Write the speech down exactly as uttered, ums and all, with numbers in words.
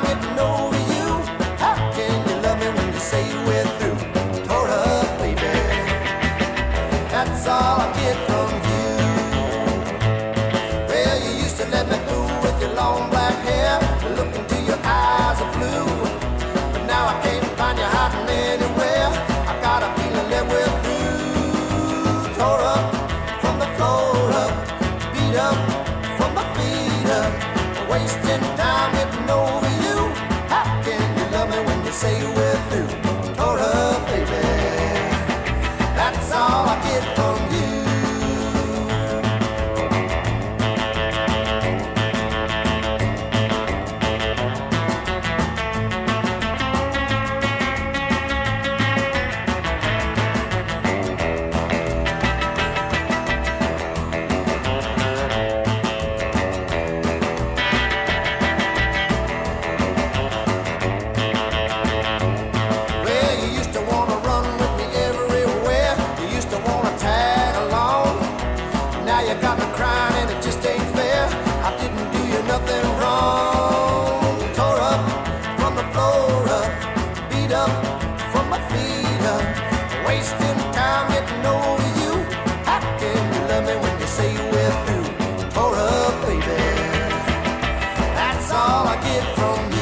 getting over you. How can you love me when you say we're through? Tore up, baby. That's all I get from you. Well, you used to let me go with your long black hair. Look into your eyes of blue. But now I can't find you hiding anywhere. I got a feeling that we're through. Tore up from the floor up. Beat up from my feet up. Wasting time getting over you. How can you love me when you say we're through? Tore up, baby. That's all I get from you. You got me crying and it just ain't fair. I didn't do you nothing wrong. Tore up from the floor up. Beat up from my feet up. Wasting time getting over you. How can you love me when you say we're through? Tore up, baby. That's all I get from you.